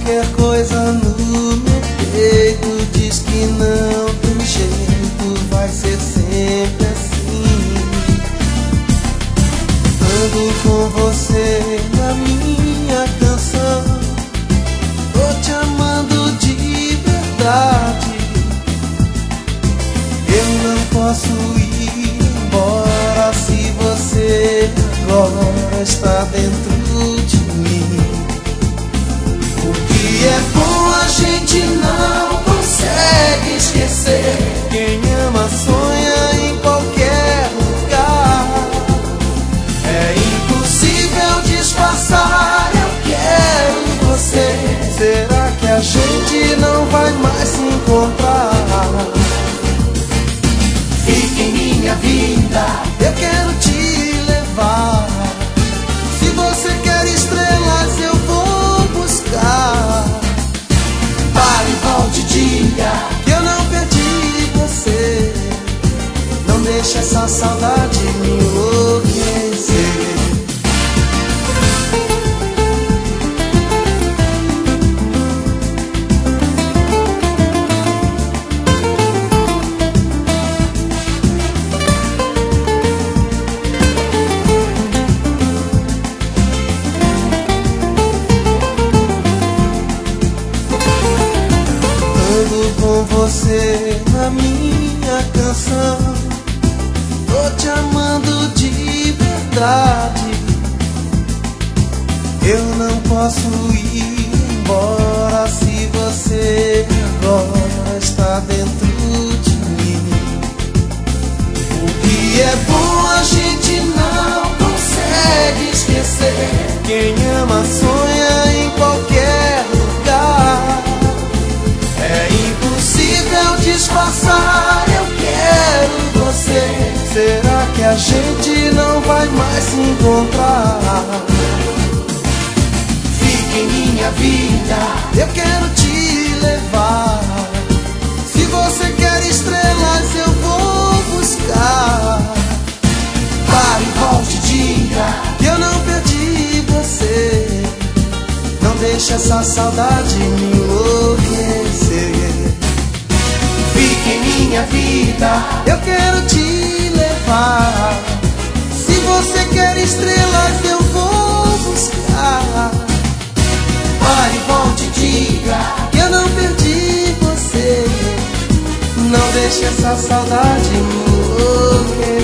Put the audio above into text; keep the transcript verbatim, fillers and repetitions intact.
qualquer coisa no meu peito diz que não tem jeito, vai ser sempre assim. Ando com você na minha canção, tô te amando de verdade. Eu não posso ir embora se você agora está dentro de mim. O que é bom a gente não consegue esquecer. Quem ama sonha em qualquer lugar. É impossível disfarçar, eu quero você. Será que a gente não vai mais se encontrar? Fique em minha vida, eu quero te levar. Se você quer estrelas, eu vou buscar. Pare e volte, diga que eu não perdi você. Não deixe essa saudade me enlouquecer. Com você na minha canção, tô te amando de verdade. Eu não posso ir embora se você agora está dentro de mim. O que é bom a gente não consegue esquecer. Quem ama sonha em qualquer lugar. É impossível disfarçar, eu quero você. Será que a gente não vai mais se encontrar? Fique em minha vida, eu quero te levar. Se você quer estrelas, eu vou buscar. Pare e volte, diga que eu não perdi você. Não deixe essa saudade me enlouquecer. Fique em minha vida, eu quero te levar. Se você quer estrelas, eu vou buscar. Pare e volte, diga que eu não perdi você. Não deixe essa saudade me enlouquecer.